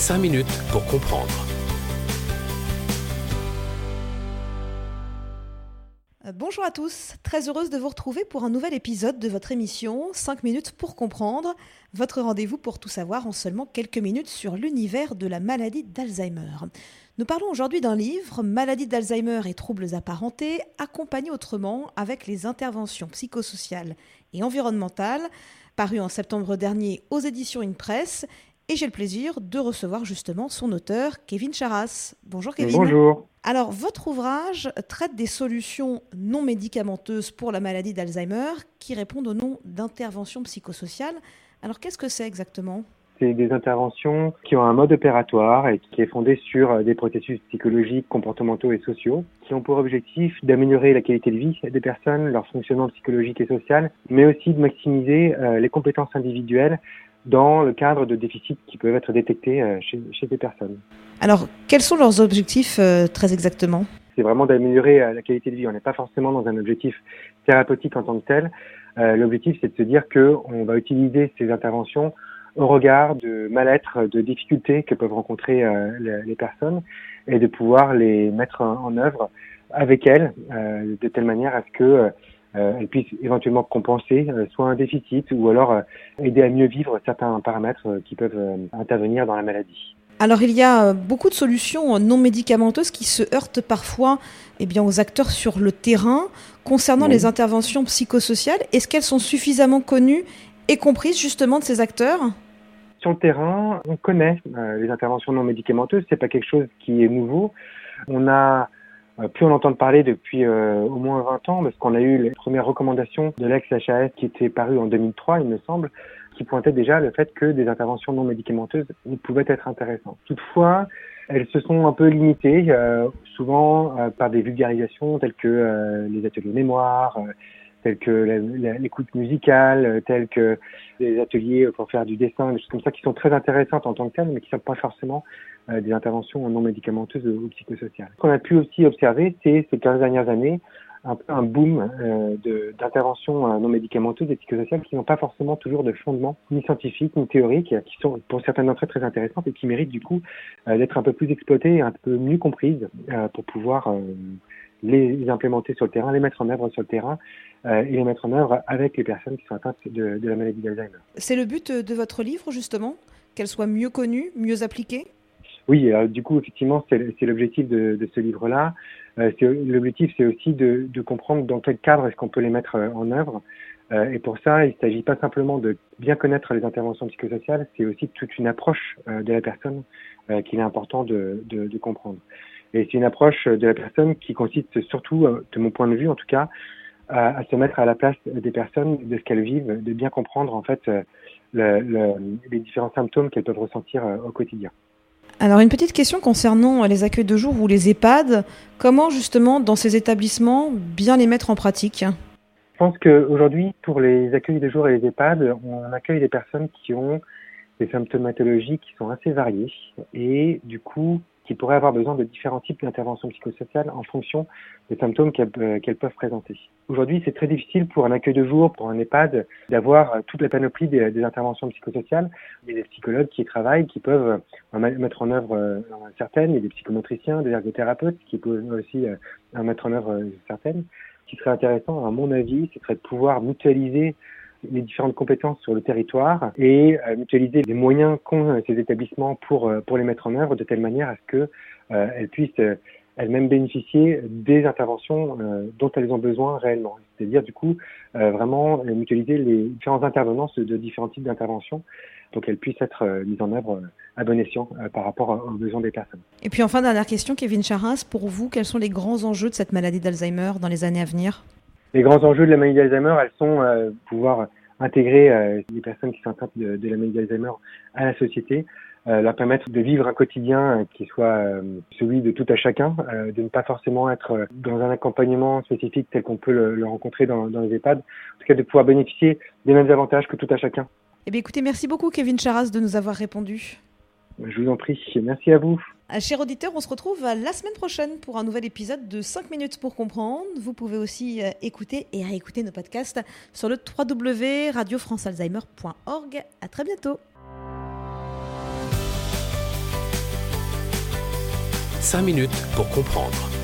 5 minutes pour comprendre. Bonjour à tous, très heureuse de vous retrouver pour un nouvel épisode de votre émission 5 minutes pour comprendre, votre rendez-vous pour tout savoir en seulement quelques minutes sur l'univers de la maladie d'Alzheimer. Nous parlons aujourd'hui d'un livre, Maladie d'Alzheimer et troubles apparentés, accompagné autrement avec les interventions psychosociales et environnementales, paru en septembre dernier aux éditions InPress. Et j'ai le plaisir de recevoir justement son auteur, Kevin Charras. Bonjour Kevin. Bonjour. Alors, votre ouvrage traite des solutions non médicamenteuses pour la maladie d'Alzheimer qui répondent au nom d'interventions psychosociales. Alors, qu'est-ce que c'est exactement ? C'est des interventions qui ont un mode opératoire et qui est fondé sur des processus psychologiques, comportementaux et sociaux qui ont pour objectif d'améliorer la qualité de vie des personnes, leur fonctionnement psychologique et social, mais aussi de maximiser les compétences individuelles dans le cadre de déficits qui peuvent être détectés chez des personnes. Alors, quels sont leurs objectifs très exactement ? C'est vraiment d'améliorer la qualité de vie. On n'est pas forcément dans un objectif thérapeutique en tant que tel. L'objectif, c'est de se dire qu'on va utiliser ces interventions au regard de mal-être, de difficultés que peuvent rencontrer les personnes et de pouvoir les mettre en œuvre avec elles de telle manière à ce que elles puissent éventuellement compenser soit un déficit ou alors aider à mieux vivre certains paramètres qui peuvent intervenir dans la maladie. Alors il y a beaucoup de solutions non médicamenteuses qui se heurtent parfois aux acteurs sur le terrain. Concernant les interventions psychosociales, est-ce qu'elles sont suffisamment connues et comprises justement de ces acteurs ? Sur le terrain, on connaît les interventions non médicamenteuses, c'est pas quelque chose qui est nouveau. On a pu en entendre parler depuis au moins 20 ans, parce qu'on a eu les premières recommandations de l'ex-HAS qui étaient parues en 2003, il me semble, qui pointaient déjà le fait que des interventions non médicamenteuses pouvaient être intéressantes. Toutefois, elles se sont un peu limitées, souvent par des vulgarisations telles que les ateliers mémoire, tels que l'écoute musicale, tels que des ateliers pour faire du dessin, des choses comme ça qui sont très intéressantes en tant que telles, mais qui ne sont pas forcément des interventions non médicamenteuses ou psychosociales. Ce qu'on a pu aussi observer, c'est ces 15 dernières années, un peu un boom d'interventions non médicamenteuses et psychosociales qui n'ont pas forcément toujours de fondement ni scientifique ni théorique, qui sont pour certaines d'entre elles très intéressantes et qui méritent du coup d'être un peu plus exploitées et un peu mieux comprises pour pouvoir les implémenter sur le terrain, les mettre en œuvre sur le terrain et les mettre en œuvre avec les personnes qui sont atteintes de la maladie d'Alzheimer. C'est le but de votre livre justement, qu'elle soit mieux connue, mieux appliquée ? Oui, du coup, effectivement, c'est l'objectif de ce livre-là. L'objectif, c'est aussi de comprendre dans quel cadre est-ce qu'on peut les mettre en œuvre. Et pour ça, il ne s'agit pas simplement de bien connaître les interventions psychosociales, c'est aussi toute une approche de la personne qu'il est important de comprendre. Et c'est une approche de la personne qui consiste surtout, de mon point de vue en tout cas, à se mettre à la place des personnes, de ce qu'elles vivent, de bien comprendre en fait les différents symptômes qu'elles peuvent ressentir au quotidien. Alors une petite question concernant les accueils de jour ou les EHPAD. Comment justement dans ces établissements bien les mettre en pratique ? Je pense qu'aujourd'hui, pour les accueils de jour et les EHPAD, on accueille des personnes qui ont des symptomatologies qui sont assez variées et du coup qui pourraient avoir besoin de différents types d'interventions psychosociales en fonction des symptômes qu'elles peuvent présenter. Aujourd'hui, c'est très difficile pour un accueil de jour, pour un EHPAD, d'avoir toute la panoplie des interventions psychosociales. Il y a des psychologues qui travaillent, qui peuvent mettre en œuvre certaines, il y a des psychomotriciens, des ergothérapeutes qui peuvent aussi en mettre en œuvre certaines. Ce qui serait intéressant, à mon avis, ce serait de pouvoir mutualiser les différentes compétences sur le territoire et mutualiser les moyens qu'ont ces établissements pour les mettre en œuvre de telle manière à ce que elles puissent elles-mêmes bénéficier des interventions dont elles ont besoin réellement. C'est-à-dire du coup vraiment mutualiser les différents intervenants de différents types d'interventions pour qu'elles puissent être mises en œuvre à bon escient par rapport aux besoins des personnes. Et puis enfin, dernière question, Kevin Charras, pour vous, quels sont les grands enjeux de cette maladie d'Alzheimer dans les années à venir ? Les grands enjeux de la maladie d'Alzheimer, elles sont pouvoir intégrer les personnes qui sont atteintes de la maladie d'Alzheimer à la société, leur permettre de vivre un quotidien qui soit celui de tout à chacun, de ne pas forcément être dans un accompagnement spécifique tel qu'on peut le rencontrer dans les EHPAD, en tout cas de pouvoir bénéficier des mêmes avantages que tout à chacun. Eh bien écoutez, merci beaucoup Kevin Charras de nous avoir répondu. Je vous en prie, merci à vous. Chers auditeurs, on se retrouve la semaine prochaine pour un nouvel épisode de 5 minutes pour comprendre. Vous pouvez aussi écouter et réécouter nos podcasts sur le www.radiofrancealzheimer.org. À très bientôt. 5 minutes pour comprendre.